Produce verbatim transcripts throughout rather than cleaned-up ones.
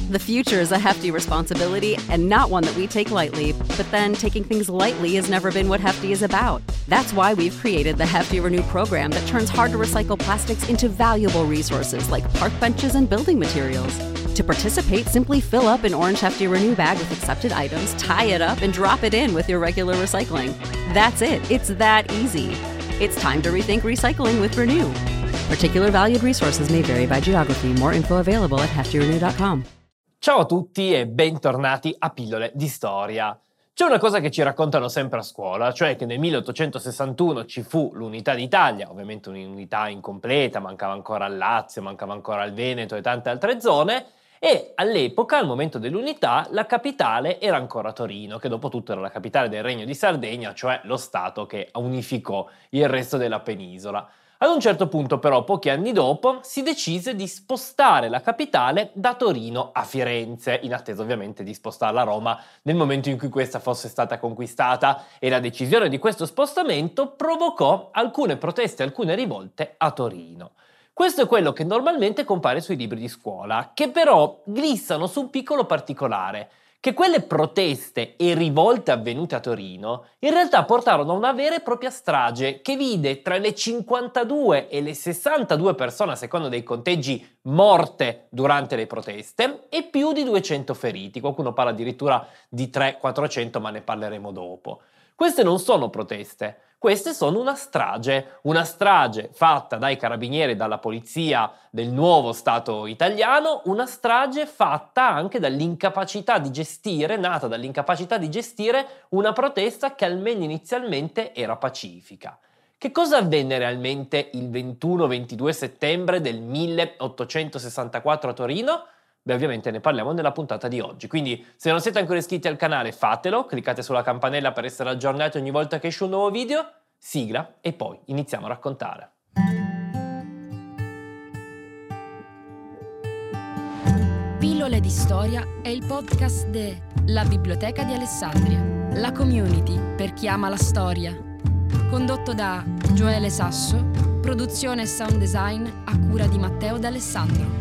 The future is a hefty responsibility and not one that we take lightly, but then taking things lightly has never been what Hefty is about. That's why we've created the Hefty Renew program that turns hard-to-recycle plastics into valuable resources like park benches and building materials. To participate, simply fill up an orange Hefty Renew bag with accepted items, tie it up, and drop it in with your regular recycling. That's it. It's that easy. It's time to rethink recycling with Renew. Particular valued resources may vary by geography. More info available at hefty renew dot com. Ciao a tutti e bentornati a Pillole di Storia. C'è una cosa che ci raccontano sempre a scuola, cioè che nel milleottocentosessantuno ci fu l'Unità d'Italia, ovviamente un'unità incompleta, mancava ancora il Lazio, mancava ancora il Veneto e tante altre zone, e all'epoca, al momento dell'unità, la capitale era ancora Torino, che dopo tutto era la capitale del Regno di Sardegna, cioè lo Stato che unificò il resto della penisola. Ad un certo punto però, pochi anni dopo, si decise di spostare la capitale da Torino a Firenze, in attesa ovviamente di spostarla a Roma nel momento in cui questa fosse stata conquistata, e la decisione di questo spostamento provocò alcune proteste e alcune rivolte a Torino. Questo è quello che normalmente compare sui libri di scuola, che però glissano su un piccolo particolare, che quelle proteste e rivolte avvenute a Torino in realtà portarono a una vera e propria strage che vide tra le cinquantadue e le sessantadue persone, a seconda dei conteggi, morte durante le proteste e più di duecento feriti. Qualcuno parla addirittura di trecento quattrocento, ma ne parleremo dopo. Queste non sono proteste, queste sono una strage, una strage fatta dai carabinieri e dalla polizia del nuovo Stato italiano, una strage fatta anche dall'incapacità di gestire, nata dall'incapacità di gestire una protesta che almeno inizialmente era pacifica. Che cosa avvenne realmente il ventuno ventidue settembre del milleottocentosessantaquattro a Torino? Beh, ovviamente ne parliamo nella puntata di oggi, quindi se non siete ancora iscritti al canale fatelo, cliccate sulla campanella per essere aggiornati ogni volta che esce un nuovo video, sigla e poi iniziamo a raccontare. Pillole di Storia è il podcast de La Biblioteca di Alessandria, la community per chi ama la storia. Condotto da Gioele Sasso, produzione e sound design a cura di Matteo D'Alessandro.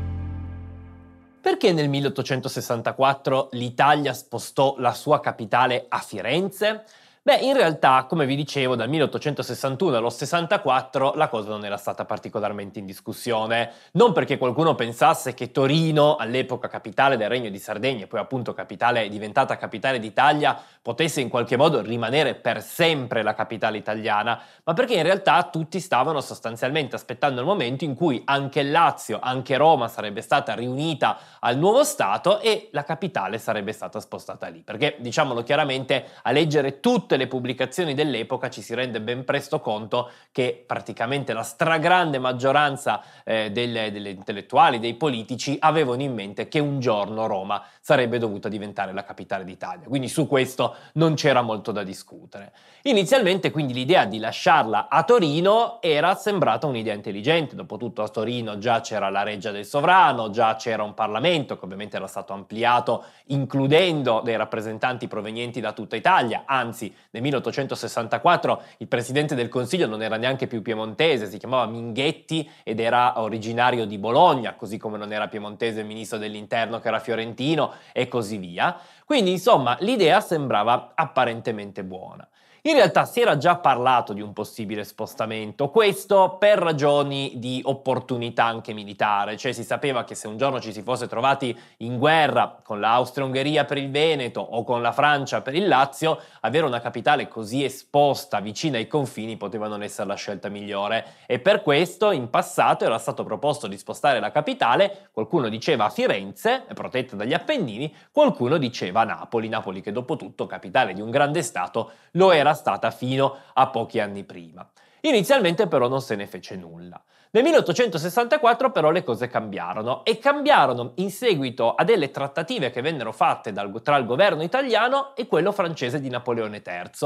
Perché nel milleottocentosessantaquattro l'Italia spostò la sua capitale a Firenze? Beh, in realtà, come vi dicevo, dal milleottocentosessantuno allo sessantaquattro la cosa non era stata particolarmente in discussione. Non perché qualcuno pensasse che Torino, all'epoca capitale del Regno di Sardegna e poi appunto capitale, diventata capitale d'Italia, potesse in qualche modo rimanere per sempre la capitale italiana, ma perché in realtà tutti stavano sostanzialmente aspettando il momento in cui anche il Lazio, anche Roma sarebbe stata riunita al nuovo Stato e la capitale sarebbe stata spostata lì. Perché, diciamolo chiaramente, a leggere tutte le pubblicazioni dell'epoca ci si rende ben presto conto che praticamente la stragrande maggioranza eh, delle, delle intellettuali, dei politici avevano in mente che un giorno Roma sarebbe dovuta diventare la capitale d'Italia, quindi su questo non c'era molto da discutere. Inizialmente quindi l'idea di lasciarla a Torino era sembrata un'idea intelligente, dopotutto a Torino già c'era la Reggia del Sovrano, già c'era un Parlamento che ovviamente era stato ampliato includendo dei rappresentanti provenienti da tutta Italia, anzi nel milleottocentosessantaquattro il presidente del Consiglio non era neanche più piemontese, si chiamava Minghetti ed era originario di Bologna, così come non era piemontese il ministro dell'Interno che era fiorentino e così via. Quindi insomma l'idea sembrava apparentemente buona. In realtà si era già parlato di un possibile spostamento, questo per ragioni di opportunità anche militare, cioè si sapeva che se un giorno ci si fosse trovati in guerra con l'Austria-Ungheria per il Veneto o con la Francia per il Lazio, avere una capitale così esposta vicina ai confini poteva non essere la scelta migliore e per questo in passato era stato proposto di spostare la capitale, qualcuno diceva a Firenze, protetta dagli Appennini, qualcuno diceva a Napoli, Napoli che dopo tutto capitale di un grande stato lo era stata fino a pochi anni prima. Inizialmente però non se ne fece nulla. Nel milleottocentosessantaquattro però le cose cambiarono e cambiarono in seguito a delle trattative che vennero fatte dal, tra il governo italiano e quello francese di Napoleone terzo,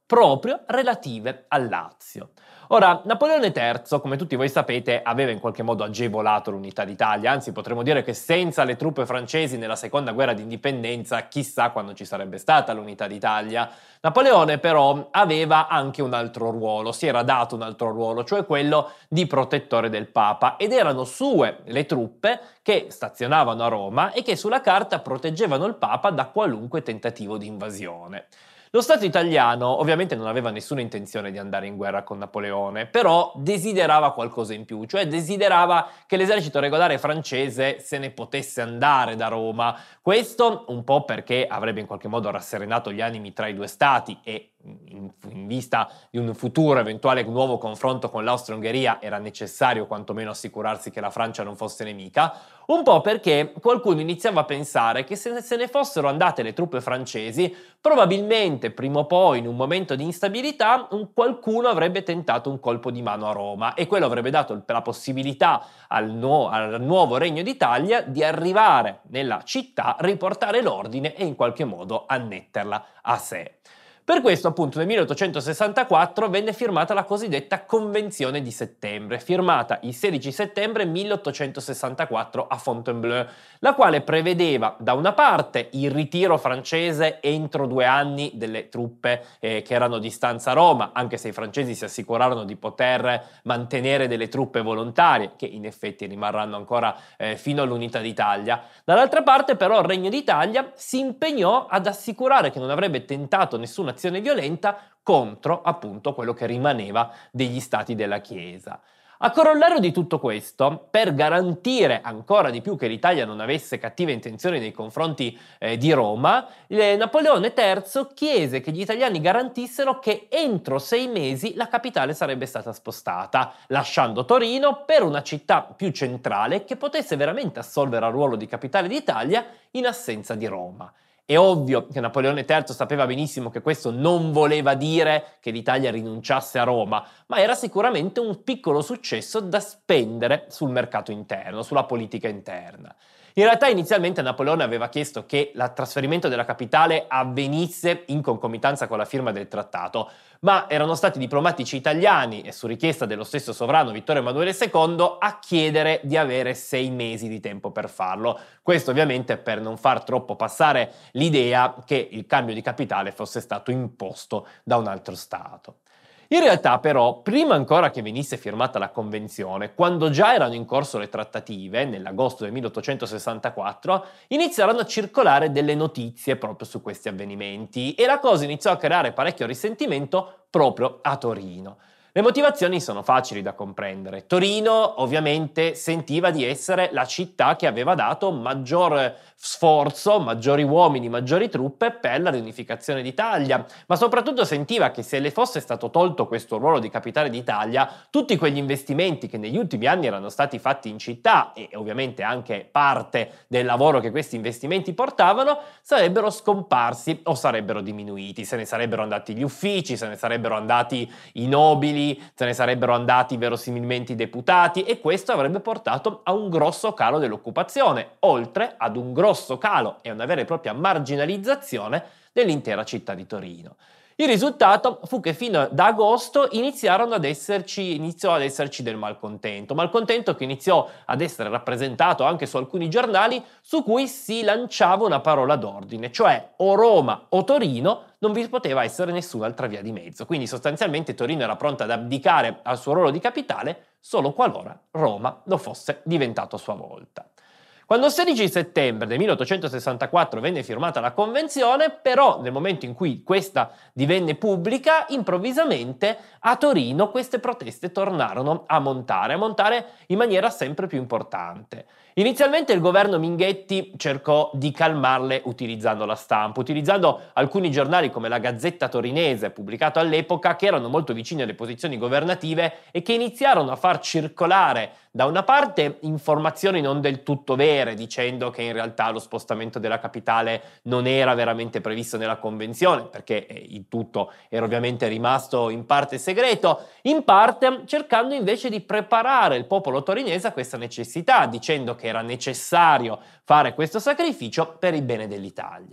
proprio relative al Lazio. Ora, Napoleone terzo, come tutti voi sapete, aveva in qualche modo agevolato l'unità d'Italia, anzi potremmo dire che senza le truppe francesi nella seconda guerra d'indipendenza, chissà quando ci sarebbe stata l'unità d'Italia. Napoleone però aveva anche un altro ruolo, si era dato un altro ruolo, cioè quello di protettore del Papa, ed erano sue le truppe che stazionavano a Roma e che sulla carta proteggevano il Papa da qualunque tentativo di invasione. Lo Stato italiano ovviamente non aveva nessuna intenzione di andare in guerra con Napoleone, però desiderava qualcosa in più, cioè desiderava che l'esercito regolare francese se ne potesse andare da Roma. Questo un po' perché avrebbe in qualche modo rasserenato gli animi tra i due stati e in, in vista di un futuro eventuale nuovo confronto con l'Austria-Ungheria era necessario quantomeno assicurarsi che la Francia non fosse nemica, un po' perché qualcuno iniziava a pensare che se se ne fossero andate le truppe francesi, probabilmente prima o poi in un momento di instabilità un qualcuno avrebbe tentato un colpo di mano a Roma e quello avrebbe dato la possibilità al, nu- al nuovo Regno d'Italia di arrivare nella città, riportare l'ordine e in qualche modo annetterla a sé. Per questo appunto nel milleottocentosessantaquattro venne firmata la cosiddetta Convenzione di settembre, firmata il sedici settembre milleottocentosessantaquattro a Fontainebleau, la quale prevedeva da una parte il ritiro francese entro due anni delle truppe eh, che erano di stanza a Roma, anche se i francesi si assicurarono di poter mantenere delle truppe volontarie, che in effetti rimarranno ancora eh, fino all'unità d'Italia. Dall'altra parte però il Regno d'Italia si impegnò ad assicurare che non avrebbe tentato nessuna azione violenta contro appunto quello che rimaneva degli stati della Chiesa. A corollario di tutto questo, per garantire ancora di più che l'Italia non avesse cattive intenzioni nei confronti eh, di Roma, eh, Napoleone terzo chiese che gli italiani garantissero che entro sei mesi la capitale sarebbe stata spostata, lasciando Torino per una città più centrale che potesse veramente assolvere al ruolo di capitale d'Italia in assenza di Roma. È ovvio che Napoleone terzo sapeva benissimo che questo non voleva dire che l'Italia rinunciasse a Roma, ma era sicuramente un piccolo successo da spendere sul mercato interno, sulla politica interna. In realtà inizialmente Napoleone aveva chiesto che il trasferimento della capitale avvenisse in concomitanza con la firma del trattato, ma erano stati diplomatici italiani e su richiesta dello stesso sovrano Vittorio Emanuele secondo a chiedere di avere sei mesi di tempo per farlo. Questo ovviamente per non far troppo passare l'idea che il cambio di capitale fosse stato imposto da un altro Stato. In realtà però, prima ancora che venisse firmata la convenzione, quando già erano in corso le trattative, nell'agosto del milleottocentosessantaquattro, iniziarono a circolare delle notizie proprio su questi avvenimenti e la cosa iniziò a creare parecchio risentimento proprio a Torino. Le motivazioni sono facili da comprendere. Torino ovviamente sentiva di essere la città che aveva dato maggior sforzo, maggiori uomini, maggiori truppe per la riunificazione d'Italia, ma soprattutto sentiva che se le fosse stato tolto questo ruolo di capitale d'Italia, tutti quegli investimenti che negli ultimi anni erano stati fatti in città e ovviamente anche parte del lavoro che questi investimenti portavano, sarebbero scomparsi o sarebbero diminuiti, se ne sarebbero andati gli uffici, se ne sarebbero andati i nobili, se ne sarebbero andati verosimilmente i deputati e questo avrebbe portato a un grosso calo dell'occupazione, oltre ad un grosso calo e una vera e propria marginalizzazione dell'intera città di Torino. Il risultato fu che fino ad agosto iniziarono ad esserci, iniziò ad esserci del malcontento, malcontento che iniziò ad essere rappresentato anche su alcuni giornali su cui si lanciava una parola d'ordine, cioè o Roma o Torino, non vi poteva essere nessun'altra via di mezzo. Quindi sostanzialmente Torino era pronta ad abdicare al suo ruolo di capitale solo qualora Roma lo fosse diventato a sua volta. Quando il sedici settembre del milleottocentosessantaquattro venne firmata la convenzione, però nel momento in cui questa divenne pubblica, improvvisamente a Torino queste proteste tornarono a montare, a montare in maniera sempre più importante. Inizialmente il governo Minghetti cercò di calmarle utilizzando la stampa, utilizzando alcuni giornali come la Gazzetta Torinese, pubblicato all'epoca, che erano molto vicini alle posizioni governative e che iniziarono a far circolare da una parte informazioni non del tutto vere, dicendo che in realtà lo spostamento della capitale non era veramente previsto nella convenzione, perché il tutto era ovviamente rimasto in parte segreto, in parte cercando invece di preparare il popolo torinese a questa necessità, dicendo che era necessario fare questo sacrificio per il bene dell'Italia.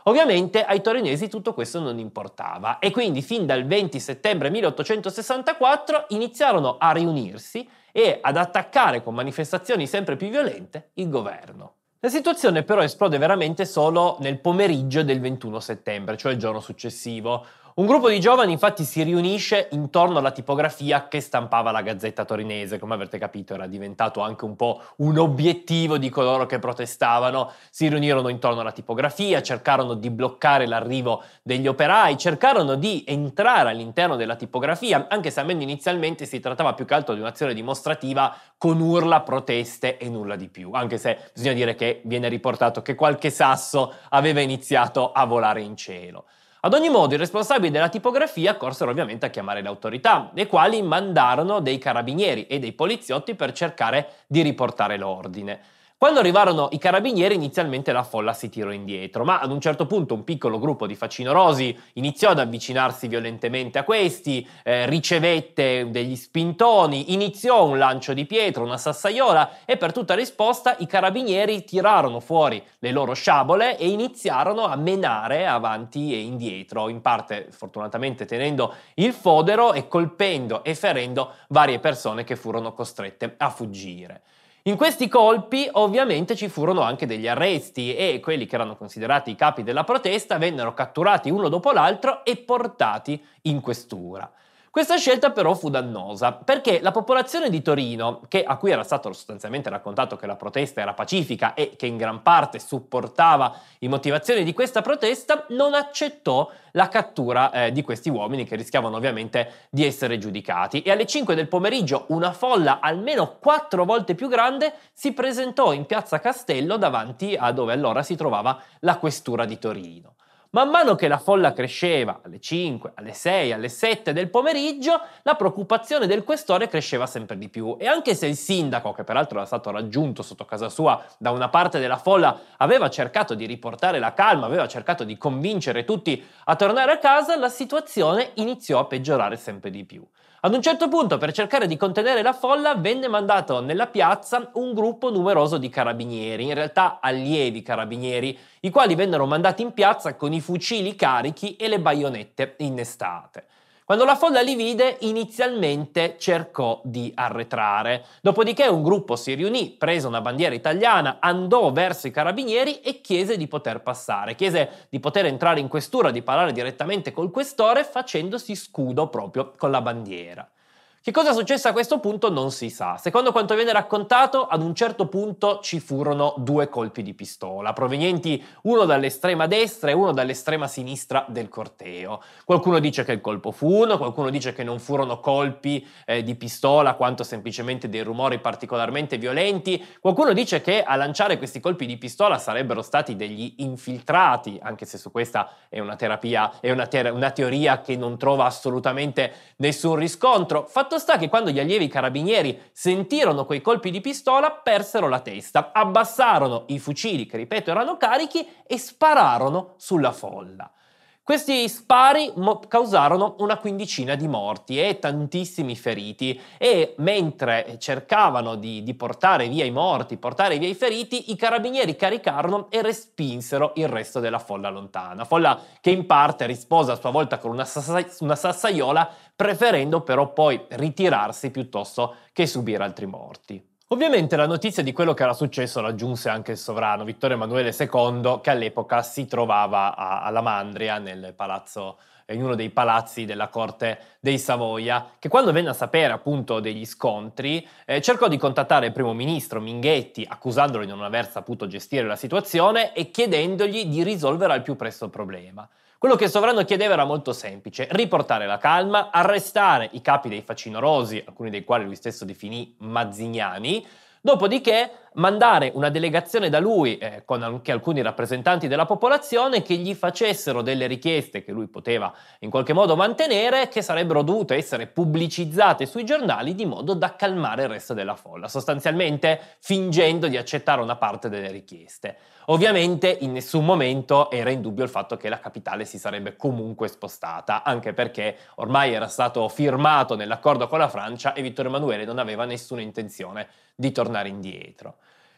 Ovviamente ai torinesi tutto questo non importava e quindi fin dal venti settembre milleottocentosessantaquattro iniziarono a riunirsi e ad attaccare con manifestazioni sempre più violente il governo. La situazione però esplode veramente solo nel pomeriggio del ventuno settembre, cioè il giorno successivo. Un gruppo di giovani infatti si riunisce intorno alla tipografia che stampava la Gazzetta Torinese, come avrete capito era diventato anche un po' un obiettivo di coloro che protestavano. Si riunirono intorno alla tipografia, cercarono di bloccare l'arrivo degli operai, cercarono di entrare all'interno della tipografia, anche se almeno inizialmente si trattava più che altro di un'azione dimostrativa con urla, proteste e nulla di più, anche se bisogna dire che viene riportato che qualche sasso aveva iniziato a volare in cielo. Ad ogni modo i responsabili della tipografia corsero ovviamente a chiamare le autorità, le quali mandarono dei carabinieri e dei poliziotti per cercare di riportare l'ordine. Quando arrivarono i carabinieri inizialmente la folla si tirò indietro, ma ad un certo punto un piccolo gruppo di facinorosi iniziò ad avvicinarsi violentemente a questi, eh, ricevette degli spintoni, iniziò un lancio di pietra, una sassaiola e per tutta risposta i carabinieri tirarono fuori le loro sciabole e iniziarono a menare avanti e indietro, in parte fortunatamente tenendo il fodero e colpendo e ferendo varie persone che furono costrette a fuggire. In questi colpi ovviamente ci furono anche degli arresti e quelli che erano considerati i capi della protesta vennero catturati uno dopo l'altro e portati in questura. Questa scelta però fu dannosa perché la popolazione di Torino, che, a cui era stato sostanzialmente raccontato che la protesta era pacifica e che in gran parte supportava le motivazioni di questa protesta, non accettò la cattura eh, di questi uomini che rischiavano ovviamente di essere giudicati e alle cinque del pomeriggio una folla almeno quattro volte più grande si presentò in piazza Castello davanti a dove allora si trovava la questura di Torino. Man mano che la folla cresceva, alle cinque, alle sei, alle sette del pomeriggio, la preoccupazione del questore cresceva sempre di più e anche se il sindaco, che peraltro era stato raggiunto sotto casa sua da una parte della folla, aveva cercato di riportare la calma, aveva cercato di convincere tutti a tornare a casa, la situazione iniziò a peggiorare sempre di più. Ad un certo punto, per cercare di contenere la folla, venne mandato nella piazza un gruppo numeroso di carabinieri, in realtà allievi carabinieri, i quali vennero mandati in piazza con i fucili carichi e le baionette innestate. Quando la folla li vide, inizialmente cercò di arretrare. Dopodiché un gruppo si riunì, prese una bandiera italiana, andò verso i carabinieri e chiese di poter passare. Chiese di poter entrare in questura, di parlare direttamente col questore, facendosi scudo proprio con la bandiera. Che cosa successe a questo punto non si sa. Secondo quanto viene raccontato, ad un certo punto ci furono due colpi di pistola, provenienti uno dall'estrema destra e uno dall'estrema sinistra del corteo. Qualcuno dice che il colpo fu uno, qualcuno dice che non furono colpi eh, di pistola, quanto semplicemente dei rumori particolarmente violenti. Qualcuno dice che a lanciare questi colpi di pistola sarebbero stati degli infiltrati, anche se su questa è una terapia, è una, ter- una teoria che non trova assolutamente nessun riscontro. Fatto sta che quando gli allievi carabinieri sentirono quei colpi di pistola persero la testa, abbassarono i fucili che ripeto erano carichi e spararono sulla folla. Questi spari mo- causarono una quindicina di morti e tantissimi feriti e mentre cercavano di, di portare via i morti, portare via i feriti, i carabinieri caricarono e respinsero il resto della folla lontana. Folla che in parte rispose a sua volta con una, sassa- una sassaiola, preferendo però poi ritirarsi piuttosto che subire altri morti. Ovviamente la notizia di quello che era successo la giunse anche il sovrano Vittorio Emanuele secondo, che all'epoca si trovava a, alla Mandria, nel palazzo, in uno dei palazzi della corte dei Savoia, che quando venne a sapere appunto degli scontri eh, cercò di contattare il primo ministro Minghetti, accusandolo di non aver saputo gestire la situazione e chiedendogli di risolvere al più presto il problema. Quello che il sovrano chiedeva era molto semplice: riportare la calma, arrestare i capi dei facinorosi, alcuni dei quali lui stesso definì mazziniani, dopodiché mandare una delegazione da lui eh, con anche alcuni rappresentanti della popolazione che gli facessero delle richieste che lui poteva in qualche modo mantenere, che sarebbero dovute essere pubblicizzate sui giornali di modo da calmare il resto della folla, sostanzialmente fingendo di accettare una parte delle richieste. Ovviamente in nessun momento era in dubbio il fatto che la capitale si sarebbe comunque spostata, anche perché ormai era stato firmato nell'accordo con la Francia e Vittorio Emanuele non aveva nessuna intenzione di tornare indietro.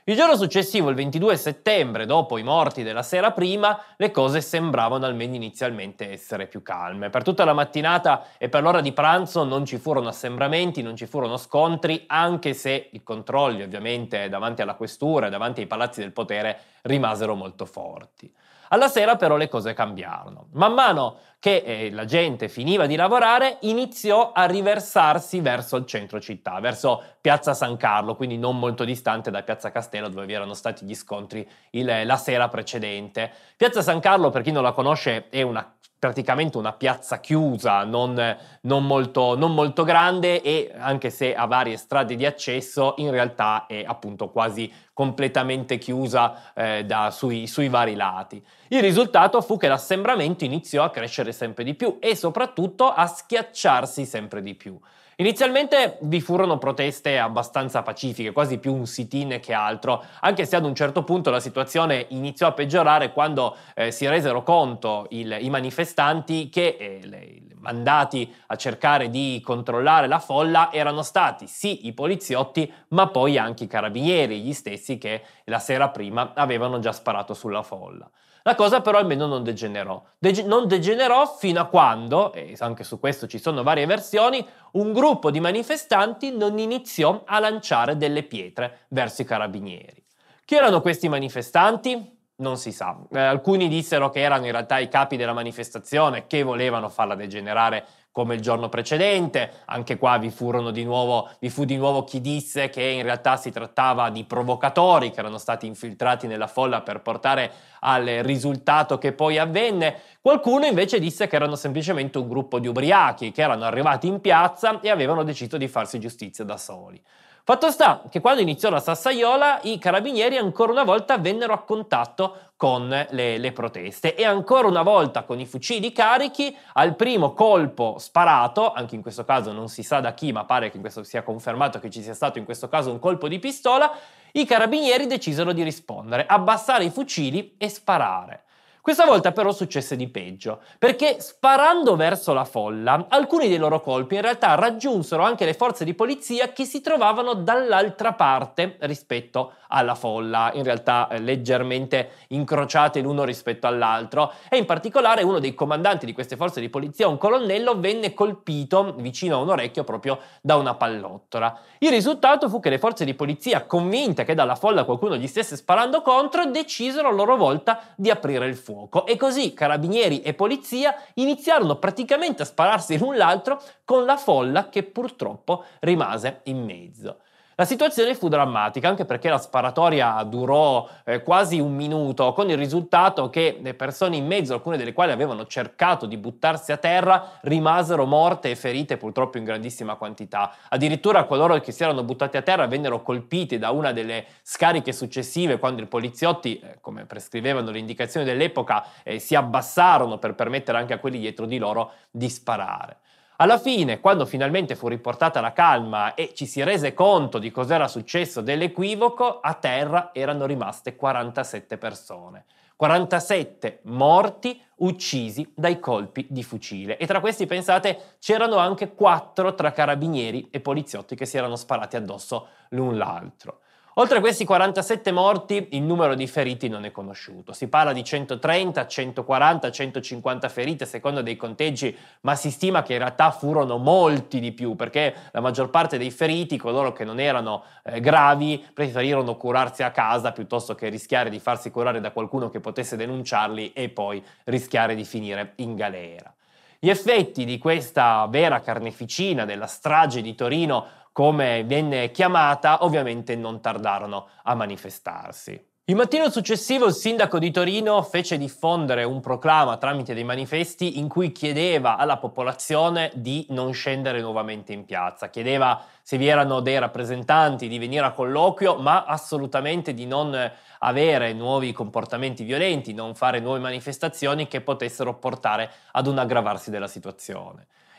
Il giorno successivo, il ventidue settembre, dopo i morti della sera prima, le cose sembravano almeno inizialmente essere più calme. Per tutta la mattinata e per l'ora di pranzo non ci furono assembramenti, non ci furono scontri, anche se i controlli ovviamente davanti alla questura e davanti ai palazzi del potere rimasero molto forti. Alla sera però le cose cambiarono. Man mano che eh, la gente finiva di lavorare, iniziò a riversarsi verso il centro città, verso Piazza San Carlo, quindi non molto distante da Piazza Castello, dove vi erano stati gli scontri il, la sera precedente. Piazza San Carlo, per chi non la conosce, è una praticamente una piazza chiusa, non, non, molto, non molto grande, e anche se ha varie strade di accesso, in realtà è appunto quasi completamente chiusa eh, da, sui, sui vari lati. Il risultato fu che l'assembramento iniziò a crescere sempre di più e soprattutto a schiacciarsi sempre di più. Inizialmente vi furono proteste abbastanza pacifiche, quasi più un sit-in che altro, anche se ad un certo punto la situazione iniziò a peggiorare quando eh, si resero conto il, i manifestanti che eh, le, le mandati a cercare di controllare la folla erano stati sì i poliziotti, ma poi anche i carabinieri, gli stessi che la sera prima avevano già sparato sulla folla. La cosa però almeno non degenerò. Dege- non degenerò fino a quando, e anche su questo ci sono varie versioni, un gruppo di manifestanti non iniziò a lanciare delle pietre verso i carabinieri. Chi erano questi manifestanti? Non si sa. Eh, alcuni dissero che erano in realtà i capi della manifestazione che volevano farla degenerare come il giorno precedente. Anche qua vi furono di nuovo, vi fu di nuovo chi disse che in realtà si trattava di provocatori che erano stati infiltrati nella folla per portare al risultato che poi avvenne. Qualcuno invece disse che erano semplicemente un gruppo di ubriachi che erano arrivati in piazza e avevano deciso di farsi giustizia da soli. Fatto sta che quando iniziò la sassaiola i carabinieri ancora una volta vennero a contatto con le, le proteste e ancora una volta con i fucili carichi al primo colpo sparato, anche in questo caso non si sa da chi, ma pare che in questo sia confermato che ci sia stato in questo caso un colpo di pistola, i carabinieri decisero di rispondere, abbassare i fucili e sparare. Questa volta però successe di peggio, perché sparando verso la folla, alcuni dei loro colpi in realtà raggiunsero anche le forze di polizia che si trovavano dall'altra parte rispetto alla folla, in realtà eh, leggermente incrociate l'uno rispetto all'altro, e in particolare uno dei comandanti di queste forze di polizia, un colonnello, venne colpito vicino a un orecchio proprio da una pallottola. Il risultato fu che le forze di polizia, convinte che dalla folla qualcuno gli stesse sparando contro, decisero a loro volta di aprire il fuoco. E così carabinieri e polizia iniziarono praticamente a spararsi l'un l'altro con la folla che purtroppo rimase in mezzo. La situazione fu drammatica anche perché la sparatoria durò eh, quasi un minuto, con il risultato che le persone in mezzo, alcune delle quali avevano cercato di buttarsi a terra, rimasero morte e ferite purtroppo in grandissima quantità. Addirittura coloro che si erano buttati a terra vennero colpiti da una delle scariche successive quando i poliziotti, eh, come prescrivevano le indicazioni dell'epoca, eh, si abbassarono per permettere anche a quelli dietro di loro di sparare. Alla fine, quando finalmente fu riportata la calma e ci si rese conto di cos'era successo dell'equivoco, a terra erano rimaste quarantasette persone. quarantasette morti uccisi dai colpi di fucile. E tra questi, pensate, c'erano anche quattro tra carabinieri e poliziotti che si erano sparati addosso l'un l'altro. Oltre a questi quarantasette morti, il numero di feriti non è conosciuto. Si parla di centotrenta, centoquaranta, centocinquanta ferite a seconda dei conteggi, ma si stima che in realtà furono molti di più, perché la maggior parte dei feriti, coloro che non erano eh, gravi, preferirono curarsi a casa piuttosto che rischiare di farsi curare da qualcuno che potesse denunciarli e poi rischiare di finire in galera. Gli effetti di questa vera carneficina della strage di Torino, come venne chiamata, ovviamente non tardarono a manifestarsi. Il mattino successivo il sindaco di Torino fece diffondere un proclama tramite dei manifesti in cui chiedeva alla popolazione di non scendere nuovamente in piazza, chiedeva se vi erano dei rappresentanti di venire a colloquio, ma assolutamente di non avere nuovi comportamenti violenti, non fare nuove manifestazioni che potessero portare ad un aggravarsi della situazione.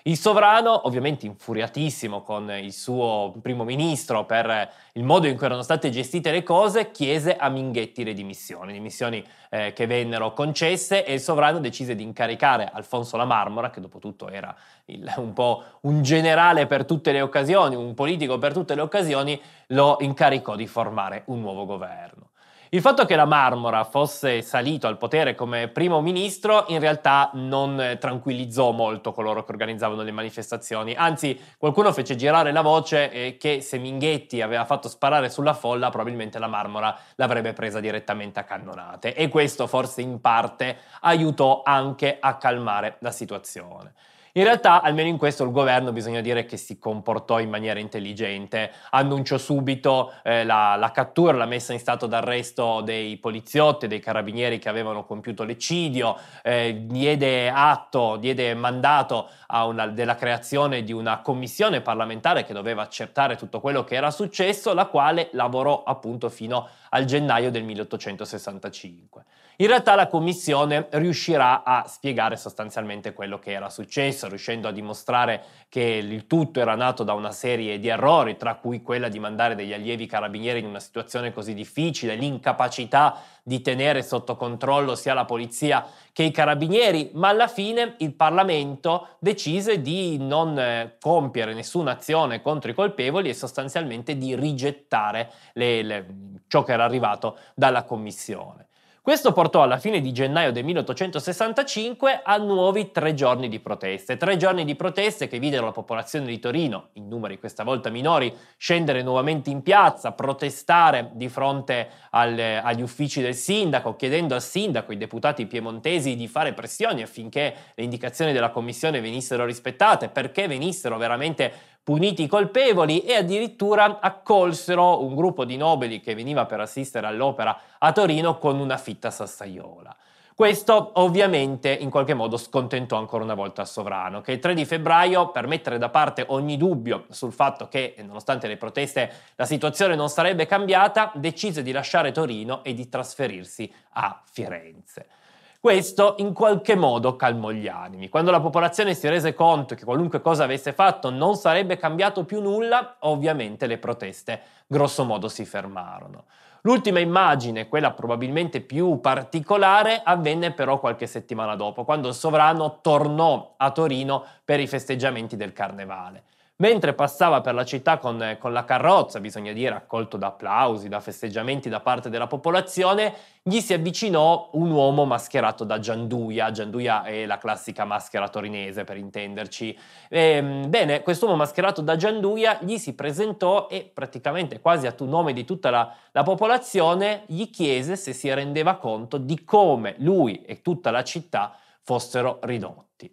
Il sovrano, ovviamente infuriatissimo con il suo primo ministro per il modo in cui erano state gestite le cose, chiese a Minghetti le dimissioni, dimissioni eh, che vennero concesse, e il sovrano decise di incaricare Alfonso La Marmora, che dopo tutto era il, un po' un generale per tutte le occasioni, un politico per tutte le occasioni, lo incaricò di formare un nuovo governo. Il fatto che La Marmora fosse salito al potere come primo ministro in realtà non tranquillizzò molto coloro che organizzavano le manifestazioni, anzi qualcuno fece girare la voce eh, che se Minghetti aveva fatto sparare sulla folla probabilmente La Marmora l'avrebbe presa direttamente a cannonate, e questo forse in parte aiutò anche a calmare la situazione. In realtà, almeno in questo, il governo bisogna dire che si comportò in maniera intelligente, annunciò subito eh, la, la cattura, la messa in stato d'arresto dei poliziotti e dei carabinieri che avevano compiuto l'eccidio, eh, diede atto, diede mandato a una, della creazione di una commissione parlamentare che doveva accertare tutto quello che era successo, la quale lavorò appunto fino al gennaio del milleottocentosessantacinque. In realtà la commissione riuscirà a spiegare sostanzialmente quello che era successo, riuscendo a dimostrare che il tutto era nato da una serie di errori, tra cui quella di mandare degli allievi carabinieri in una situazione così difficile, l'incapacità di tenere sotto controllo sia la polizia che i carabinieri, ma alla fine il Parlamento decise di non eh, compiere nessuna azione contro i colpevoli e sostanzialmente di rigettare le, le, ciò che era arrivato dalla commissione. Questo portò alla fine di gennaio del milleottocentosessantacinque a nuovi tre giorni di proteste. Tre giorni di proteste che videro la popolazione di Torino, in numeri questa volta minori, scendere nuovamente in piazza, protestare di fronte al, agli uffici del sindaco, chiedendo al sindaco, ai deputati piemontesi, di fare pressioni affinché le indicazioni della commissione venissero rispettate, perché venissero veramente puniti i colpevoli, e addirittura accolsero un gruppo di nobili che veniva per assistere all'opera a Torino con una fitta sassaiola. Questo ovviamente in qualche modo scontentò ancora una volta il sovrano, che il tre di febbraio, per mettere da parte ogni dubbio sul fatto che, nonostante le proteste, la situazione non sarebbe cambiata, decise di lasciare Torino e di trasferirsi a Firenze. Questo in qualche modo calmò gli animi. Quando la popolazione si rese conto che qualunque cosa avesse fatto non sarebbe cambiato più nulla, ovviamente le proteste grosso modo si fermarono. L'ultima immagine, quella probabilmente più particolare, avvenne però qualche settimana dopo, quando il sovrano tornò a Torino per i festeggiamenti del Carnevale. Mentre passava per la città con, con la carrozza, bisogna dire accolto da applausi, da festeggiamenti da parte della popolazione, gli si avvicinò un uomo mascherato da Gianduia. Gianduia è la classica maschera torinese, per intenderci. E, bene, quest'uomo mascherato da Gianduia gli si presentò e praticamente quasi a tu nome di tutta la, la popolazione gli chiese se si rendeva conto di come lui e tutta la città fossero ridotti.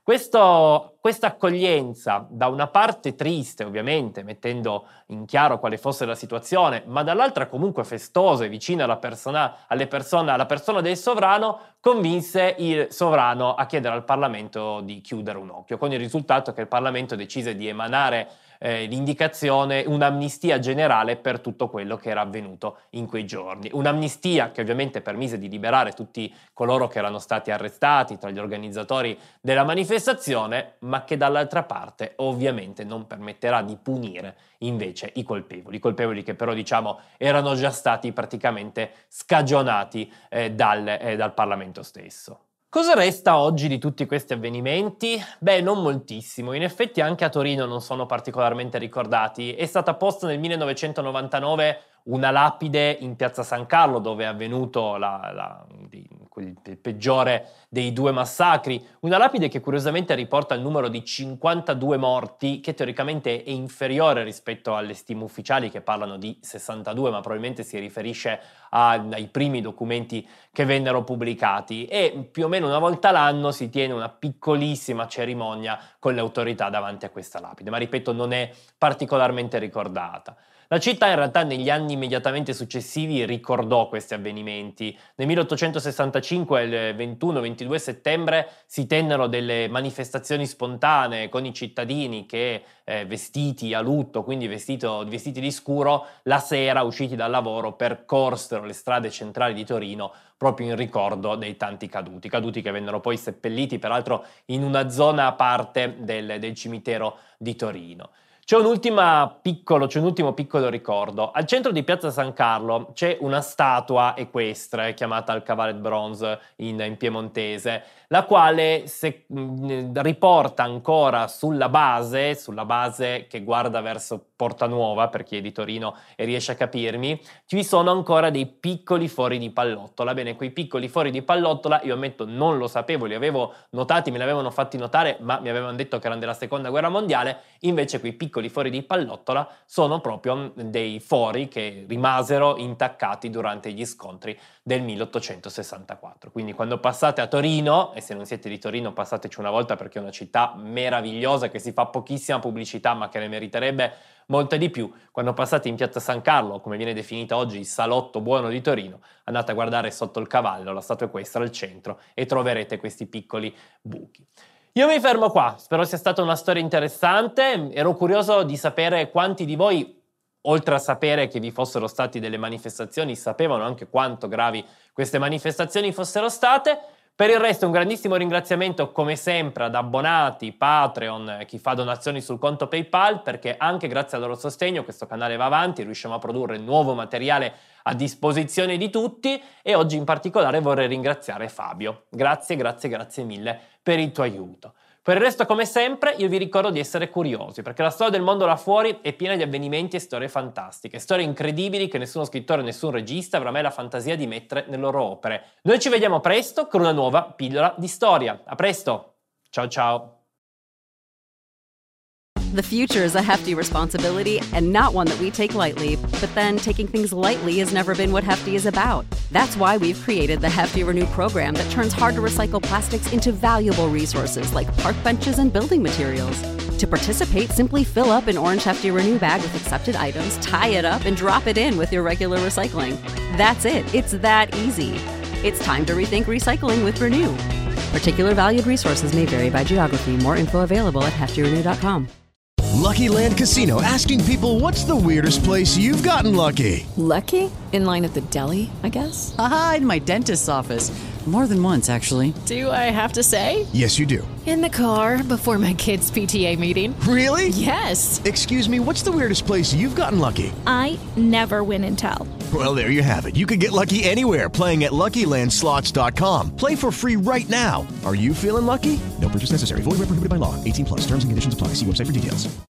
Questo, questa accoglienza, da una parte triste ovviamente, mettendo in chiaro quale fosse la situazione, ma dall'altra comunque festosa e vicina alla persona, alle persone, alla persona del sovrano, convinse il sovrano a chiedere al Parlamento di chiudere un occhio, con il risultato che il Parlamento decise di emanare eh, l'indicazione, un'amnistia generale per tutto quello che era avvenuto in quei giorni. Un'amnistia che ovviamente permise di liberare tutti coloro che erano stati arrestati tra gli organizzatori della manifestazione, ma che dall'altra parte ovviamente non permetterà di punire invece i colpevoli, i colpevoli che però diciamo erano già stati praticamente scagionati eh, dal, eh, dal Parlamento stesso. Cosa resta oggi di tutti questi avvenimenti? Beh, non moltissimo. In effetti anche a Torino non sono particolarmente ricordati. È stata posta nel millenovecentonovantanove una lapide in piazza San Carlo, dove è avvenuto la, la, il peggiore dei due massacri. Una lapide che curiosamente riporta il numero di cinquantadue morti, che teoricamente è inferiore rispetto alle stime ufficiali che parlano di sessantadue, ma probabilmente si riferisce a, ai primi documenti che vennero pubblicati. E più o meno una volta l'anno si tiene una piccolissima cerimonia con le autorità davanti a questa lapide, ma ripeto non è particolarmente ricordata. La città in realtà negli anni immediatamente successivi ricordò questi avvenimenti. Nel milleottocentosessantacinque, il ventuno ventidue settembre, si tennero delle manifestazioni spontanee con i cittadini che eh, vestiti a lutto, quindi vestito, vestiti di scuro, la sera usciti dal lavoro percorsero le strade centrali di Torino proprio in ricordo dei tanti caduti, caduti che vennero poi seppelliti peraltro in una zona a parte del, del cimitero di Torino. C'è un, ultima piccolo, c'è un ultimo piccolo ricordo. Al centro di Piazza San Carlo c'è una statua equestre chiamata il Cavalet Bronze in, in piemontese, la quale se, mh, riporta ancora sulla base, sulla base che guarda verso Porta Nuova, per chi è di Torino e riesce a capirmi, ci sono ancora dei piccoli fori di pallottola. Bene, quei piccoli fori di pallottola, io ammetto non lo sapevo, li avevo notati, me li avevano fatti notare, ma mi avevano detto che erano della Seconda Guerra Mondiale, invece quei piccoli fori di pallottola sono proprio dei fori che rimasero intaccati durante gli scontri del milleottocentosessantaquattro. Quindi quando passate a Torino, e se non siete di Torino passateci una volta perché è una città meravigliosa che si fa pochissima pubblicità ma che ne meriterebbe molta di più, quando passate in Piazza San Carlo, come viene definita oggi il salotto buono di Torino, andate a guardare sotto il cavallo, la statua equestre al centro e troverete questi piccoli buchi. Io mi fermo qua, spero sia stata una storia interessante, ero curioso di sapere quanti di voi, oltre a sapere che vi fossero state delle manifestazioni, sapevano anche quanto gravi queste manifestazioni fossero state. Per il resto un grandissimo ringraziamento come sempre ad abbonati, Patreon, chi fa donazioni sul conto PayPal, perché anche grazie al loro sostegno questo canale va avanti, riusciamo a produrre nuovo materiale a disposizione di tutti e oggi in particolare vorrei ringraziare Fabio. Grazie, grazie, grazie mille per il tuo aiuto. Per il resto, come sempre, io vi ricordo di essere curiosi, perché la storia del mondo là fuori è piena di avvenimenti e storie fantastiche, storie incredibili che nessuno scrittore, nessun regista avrà mai la fantasia di mettere nelle loro opere. Noi ci vediamo presto con una nuova pillola di storia. A presto! Ciao ciao! The future is a hefty responsibility and not one that we take lightly, but then taking things lightly has never been what Hefty is about. That's why we've created the Hefty Renew program that turns hard to recycle plastics into valuable resources like park benches and building materials. To participate, simply fill up an orange Hefty Renew bag with accepted items, tie it up, and drop it in with your regular recycling. That's it. It's that easy. It's time to rethink recycling with Renew. Particular valued resources may vary by geography. More info available at hefty renew dot com. Lucky Land Casino, asking people, what's the weirdest place you've gotten lucky? Lucky? In line at the deli, I guess? Aha, in my dentist's office. More than once, actually. Do I have to say? Yes, you do. In the car before my kids' P T A meeting. Really? Yes. Excuse me, what's the weirdest place you've gotten lucky? I never win and tell. Well, there you have it. You can get lucky anywhere, playing at Lucky Land Slots dot com. Play for free right now. Are you feeling lucky? No purchase necessary. Void where prohibited by law. eighteen plus. Terms and conditions apply. See website for details.